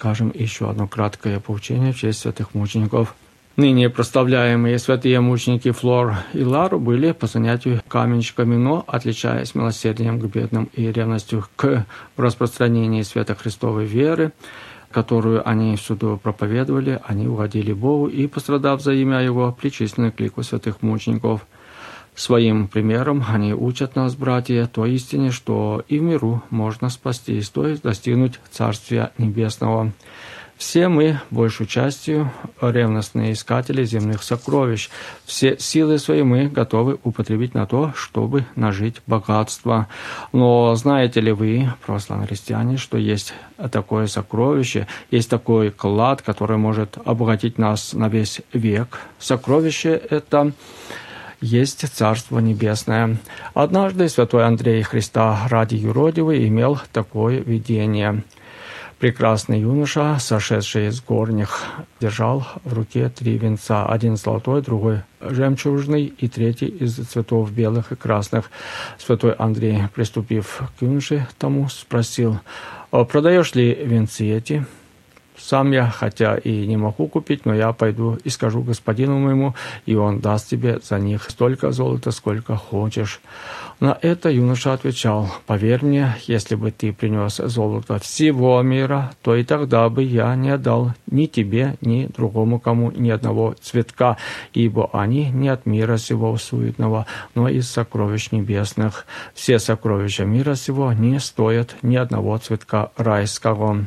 скажем еще одно краткое поучение в честь святых мучеников. Ныне прославляемые святые мученики Флор и Лару были по занятию каменщиками, но, отличаясь милосердием к бедным и ревностью к распространению света Христовой веры, которую они всюду проповедовали, они угодили Богу и, пострадав за имя Его, причислены к лику святых мучеников. Своим примером они учат нас, братья, той истине, что и в миру можно спастись, то есть достигнуть Царствия Небесного. Все мы, большей частью, ревностные искатели земных сокровищ. Все силы свои мы готовы употребить на то, чтобы нажить богатство. Но знаете ли вы, православные христиане, что есть такое сокровище, есть такой клад, который может обогатить нас на весь век? Сокровище это есть Царство Небесное. Однажды святой Андрей Христа ради юродивый имел такое видение. Прекрасный юноша, сошедший из горних, держал в руке 3 венца, один золотой, другой жемчужный и третий из цветов белых и красных. Святой Андрей, приступив к юноше тому, спросил: «Продаешь ли венцы эти?» «Сам я, хотя и не могу купить, но я пойду и скажу господину моему, и он даст тебе за них столько золота, сколько хочешь». На это юноша отвечал: «Поверь мне, если бы ты принес золото всего мира, то и тогда бы я не отдал ни тебе, ни другому кому ни одного цветка, ибо они не от мира сего суетного, но из сокровищ небесных. Все сокровища мира сего не стоят ни одного цветка райского».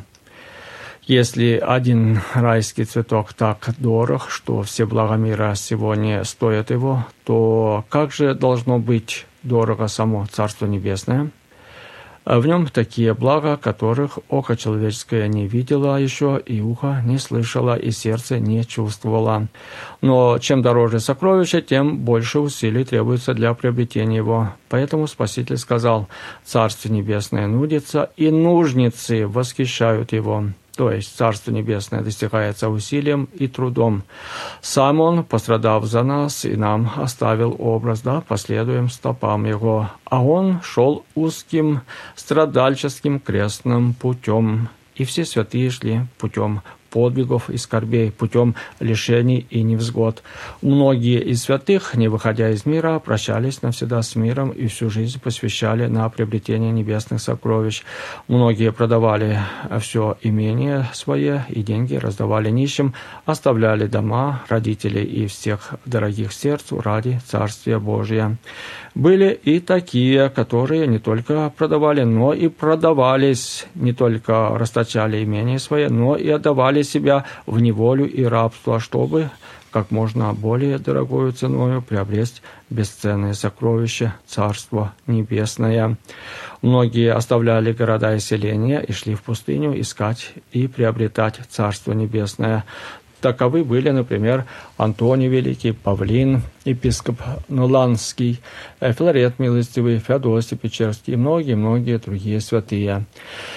Если один райский цветок так дорог, что все блага мира сего не стоят его, то как же должно быть дорого само Царство Небесное? В нем такие блага, которых око человеческое не видело еще, и ухо не слышало, и сердце не чувствовало. Но чем дороже сокровище, тем больше усилий требуется для приобретения его. Поэтому Спаситель сказал: «Царство Небесное нудится, и нужницы восхищают его». То есть Царство Небесное достигается усилием и трудом. Сам Он, пострадав за нас, и нам оставил образ, да, последуем стопам Его. А Он шел узким страдальческим крестным путем. И все святые шли путем подвигов и скорбей, путем лишений и невзгод. Многие из святых, не выходя из мира, прощались навсегда с миром и всю жизнь посвящали на приобретение небесных сокровищ. Многие продавали все имение свое и деньги раздавали нищим, оставляли дома, родителей и всех дорогих сердцу ради Царствия Божия. Были и такие, которые не только продавали, но и продавались, не только расточали имение свое, но и отдавали себя в неволю и рабство, чтобы как можно более дорогою ценою приобрести бесценные сокровища Царство Небесное. Многие оставляли города и селения и шли в пустыню искать и приобретать Царство Небесное. Таковы были, например, Антоний Великий, Павлин, епископ Нуланский, Филарет Милостивый, Феодосий Печерский и многие-многие другие святые.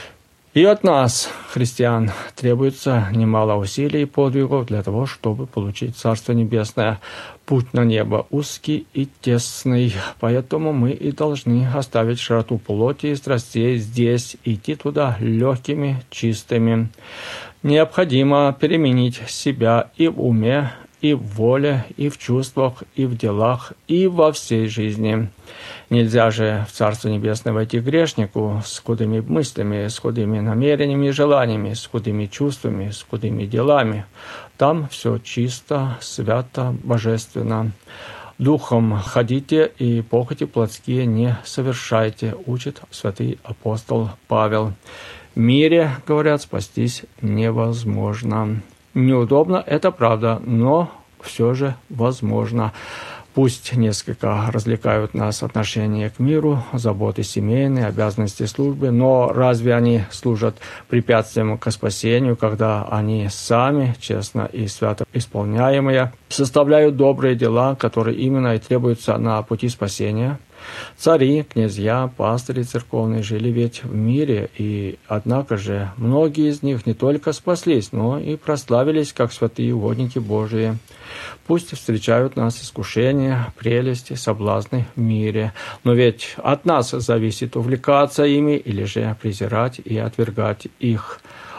И от нас, христиан, требуется немало усилий и подвигов для того, чтобы получить Царство Небесное. Путь на небо узкий и тесный, поэтому мы и должны оставить широту плоти и страстей здесь, идти туда легкими, чистыми. Необходимо переменить себя и в уме, и в воле, и в чувствах, и в делах, и во всей жизни. Нельзя же в Царство Небесное войти грешнику с худыми мыслями, с худыми намерениями и желаниями, с худыми чувствами, с худыми делами. Там все чисто, свято, божественно. Духом ходите и похоти плотские не совершайте, учит святый апостол Павел. В мире, говорят, спастись невозможно. Неудобно, это правда, но все же возможно. Пусть несколько развлекают нас отношения к миру, заботы семейные, обязанности службы, но разве они служат препятствием к спасению, когда они сами, честно и свято исполняемые, составляют добрые дела, которые именно и требуются на пути спасения? Цари, князья, пастыри церковные жили ведь в мире, и, однако же, многие из них не только спаслись, но и прославились, как святые угодники Божии. Пусть встречают нас искушения, прелести, соблазны в мире, но ведь от нас зависит увлекаться ими или же презирать и отвергать их.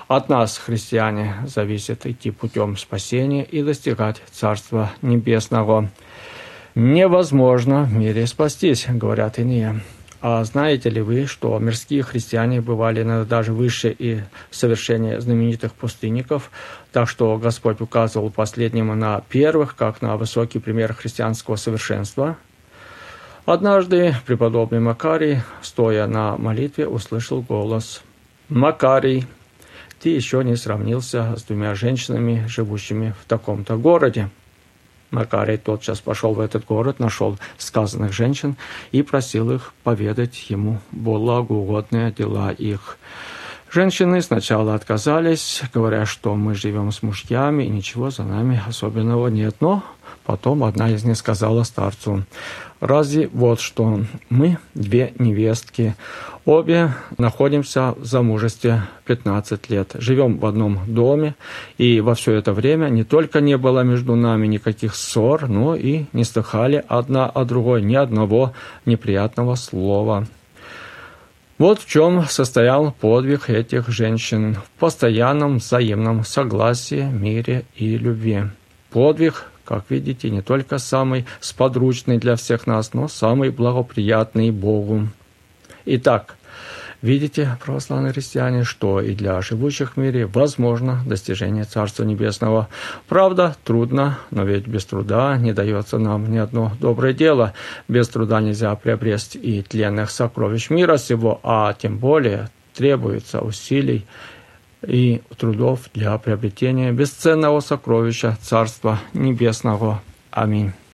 От нас, христиане, зависит идти путем спасения и достигать Царства Небесного. Невозможно в мире спастись, говорят иные. А знаете ли вы, что мирские христиане бывали иногда даже выше и совершеннее знаменитых пустынников, так что Господь указывал последним на первых, как на высокий пример христианского совершенства? Однажды преподобный Макарий, стоя на молитве, услышал голос: «Макарий, ты еще не сравнился с 2 женщинами, живущими в таком-то городе». Макарий тотчас пошел в этот город, нашел сказанных женщин и просил их поведать ему благоугодные дела их. Женщины сначала отказались, говоря, что мы живем с мужьями и ничего за нами особенного нет. Но потом одна из них сказала старцу: «Разве вот что, мы 2 невестки, обе находимся в замужестве 15 лет, живем в одном доме, и во все это время не только не было между нами никаких ссор, но и не слыхали одна о другой ни одного неприятного слова». Вот в чем состоял подвиг этих женщин: в постоянном взаимном согласии, мире и любви. Подвиг, как видите, не только самый сподручный для всех нас, но самый благоприятный Богу. Итак, видите, православные христиане, что и для живущих в мире возможно достижение Царства Небесного. Правда, трудно, но ведь без труда не дается нам ни одно доброе дело. Без труда нельзя приобрести и тленных сокровищ мира сего, а тем более требуется усилий и трудов для приобретения бесценного сокровища Царства Небесного. Аминь.